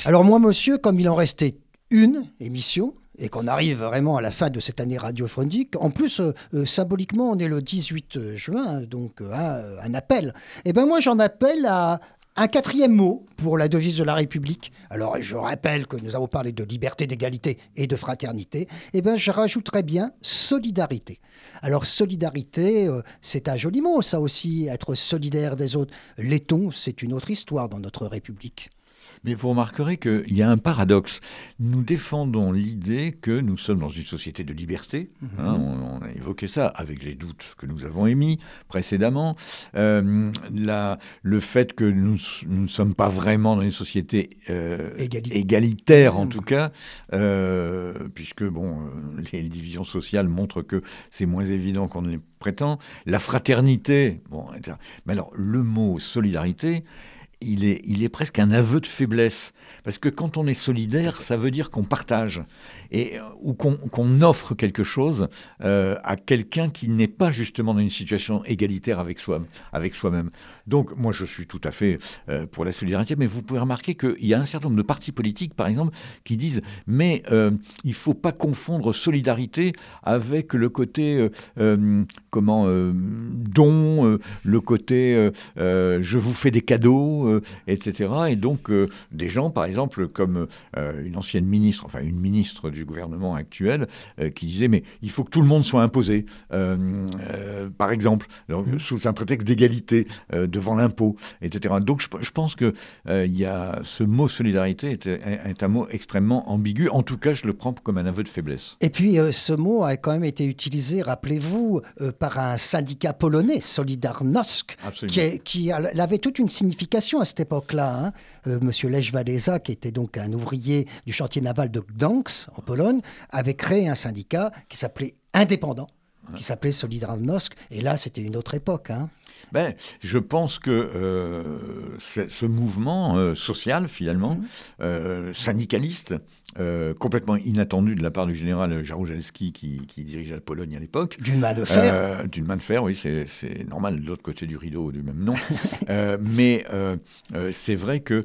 Alors moi, monsieur, comme il en restait une émission, et qu'on arrive vraiment à la fin de cette année radiophonique. En plus, symboliquement, on est le 18 juin, donc un appel. Eh bien moi, j'en appelle à un quatrième mot pour la devise de la République. Alors, je rappelle que nous avons parlé de liberté, d'égalité et de fraternité. Eh bien, je rajouterais bien solidarité. Alors, solidarité, c'est un joli mot, ça aussi, être solidaire des autres. L'est-on, c'est une autre histoire dans notre République. Mais vous remarquerez qu'il y a un paradoxe. Nous défendons l'idée que nous sommes dans une société de liberté. On a évoqué ça avec les doutes que nous avons émis précédemment. Le fait que nous ne sommes pas vraiment dans une société égalitaire, en tout cas, puisque les divisions sociales montrent que c'est moins évident qu'on ne les prétend. La fraternité, etc. Mais alors, le mot solidarité, il est presque un aveu de faiblesse. Parce que quand on est solidaire, ça veut dire qu'on partage ou qu'on offre quelque chose à quelqu'un qui n'est pas justement dans une situation égalitaire avec soi-même. Donc, moi, je suis tout à fait pour la solidarité, mais vous pouvez remarquer qu'il y a un certain nombre de partis politiques, par exemple, qui disent « mais il ne faut pas confondre solidarité avec le côté don, le côté je vous fais des cadeaux, etc. » Et donc, des gens, par exemple, comme une ancienne ministre, enfin une ministre du gouvernement actuel, qui disait « mais il faut que tout le monde soit imposé, par exemple, sous un prétexte d'égalité, devant l'impôt, etc. » Donc, je pense que y a ce mot solidarité est un mot extrêmement ambigu. En tout cas, je le prends comme un aveu de faiblesse. Et puis, ce mot a quand même été utilisé, rappelez-vous, par un syndicat polonais, Solidarność, qui avait toute une signification à cette époque-là. Monsieur Lech Walesa, qui était donc un ouvrier du chantier naval de Gdansk, en Pologne, avait créé un syndicat qui s'appelait indépendant, qui s'appelait Solidarność. Et là, c'était une autre époque. Je pense que ce mouvement social, finalement, syndicaliste, complètement inattendu de la part du général Jaruzelski qui dirigeait la Pologne à l'époque. D'une main de fer. D'une main de fer, oui, c'est normal, de l'autre côté du rideau du même nom. Mais c'est vrai que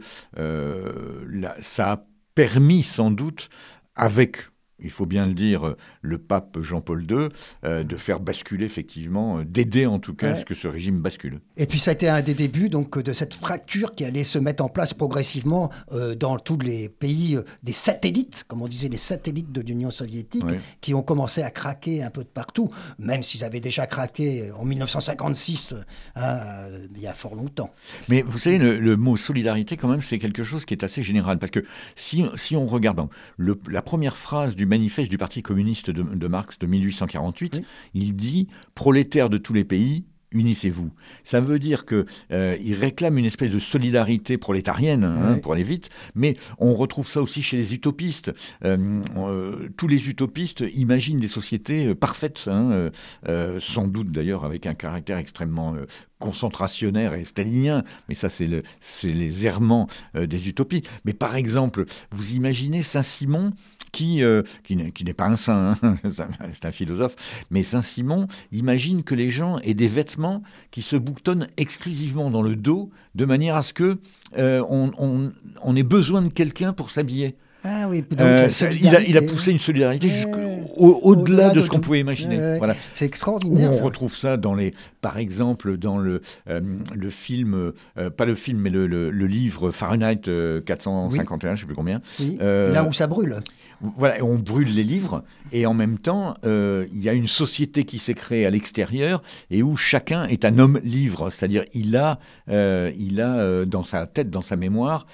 ça a permis sans doute, avec... il faut bien le dire, le pape Jean-Paul II, de faire basculer effectivement, d'aider en tout cas à ce que ce régime bascule. Et puis ça a été un des débuts donc, de cette fracture qui allait se mettre en place progressivement dans tous les pays des satellites, comme on disait, les satellites de l'Union soviétique, qui ont commencé à craquer un peu de partout, même s'ils avaient déjà craqué en 1956, il y a fort longtemps. Mais vous savez, le mot solidarité, quand même, c'est quelque chose qui est assez général, parce que si on regarde la première phrase du manifeste du Parti communiste de Marx de 1848, il dit « Prolétaires de tous les pays, unissez-vous ». Ça veut dire qu'il réclame une espèce de solidarité prolétarienne, pour aller vite, mais on retrouve ça aussi chez les utopistes. Tous les utopistes imaginent des sociétés parfaites, sans doute d'ailleurs avec un caractère extrêmement... concentrationnaire et stalinien, mais ça c'est les errements des utopies. Mais par exemple, vous imaginez Saint-Simon qui n'est pas un saint, c'est un philosophe, mais Saint-Simon imagine que les gens aient des vêtements qui se boutonnent exclusivement dans le dos, de manière à ce que on ait besoin de quelqu'un pour s'habiller. Ah oui, donc il a poussé une solidarité au-delà de ce qu'on pouvait imaginer. Voilà. C'est extraordinaire. On retrouve ça par exemple dans le film, pas le film, mais le livre Fahrenheit 451, je ne sais plus combien. Oui. Là où ça brûle. Voilà, on brûle les livres et en même temps, il y a une société qui s'est créée à l'extérieur et où chacun est un homme livre, c'est-à-dire il a dans sa tête, dans sa mémoire,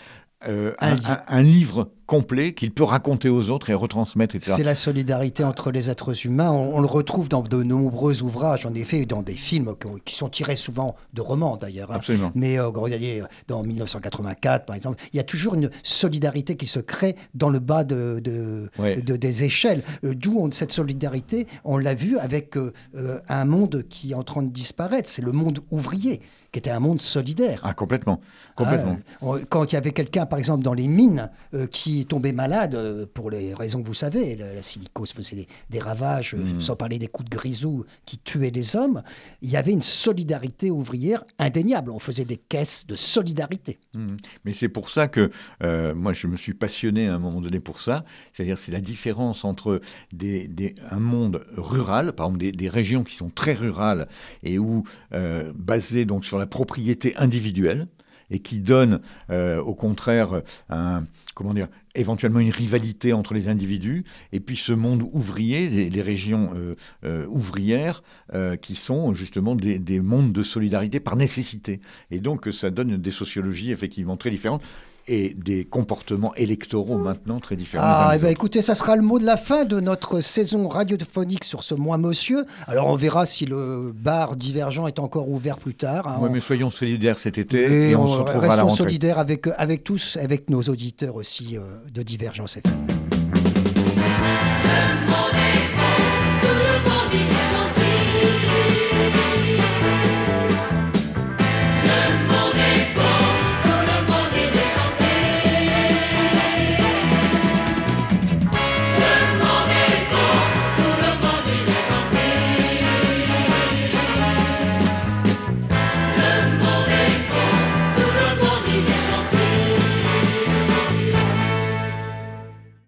un livre complet qu'il peut raconter aux autres et retransmettre, etc. C'est la solidarité entre les êtres humains. On le retrouve dans de nombreux ouvrages, en effet, dans des films qui sont tirés souvent de romans, d'ailleurs. Absolument. Mais regardez, dans 1984, par exemple, il y a toujours une solidarité qui se crée dans le bas des échelles. D'où cette solidarité, on l'a vu avec un monde qui est en train de disparaître. C'est le monde ouvrier, qui était un monde solidaire. Ah, complètement. Quand il y avait quelqu'un, par exemple, dans les mines, qui qui tombaient malades pour les raisons que vous savez. La silicose faisait des ravages, sans parler des coups de grisou qui tuaient les hommes. Il y avait une solidarité ouvrière indéniable. On faisait des caisses de solidarité. Mais c'est pour ça que moi, je me suis passionné à un moment donné pour ça. C'est-à-dire, c'est la différence entre un monde rural, par exemple des régions qui sont très rurales et où basées donc sur la propriété individuelle, et qui donne au contraire éventuellement une rivalité entre les individus, et puis ce monde ouvrier, les régions ouvrières, qui sont justement des mondes de solidarité par nécessité. Et donc ça donne des sociologies effectivement très différentes, et des comportements électoraux maintenant très différents. Écoutez, ça sera le mot de la fin de notre saison radiophonique sur ce Moi Monsieur. Alors on verra si le bar Divergent est encore ouvert plus tard. Oui, mais soyons solidaires cet été et on se retrouvera à la rentrée. Restons solidaires avec tous, avec nos auditeurs aussi de Divergence FM.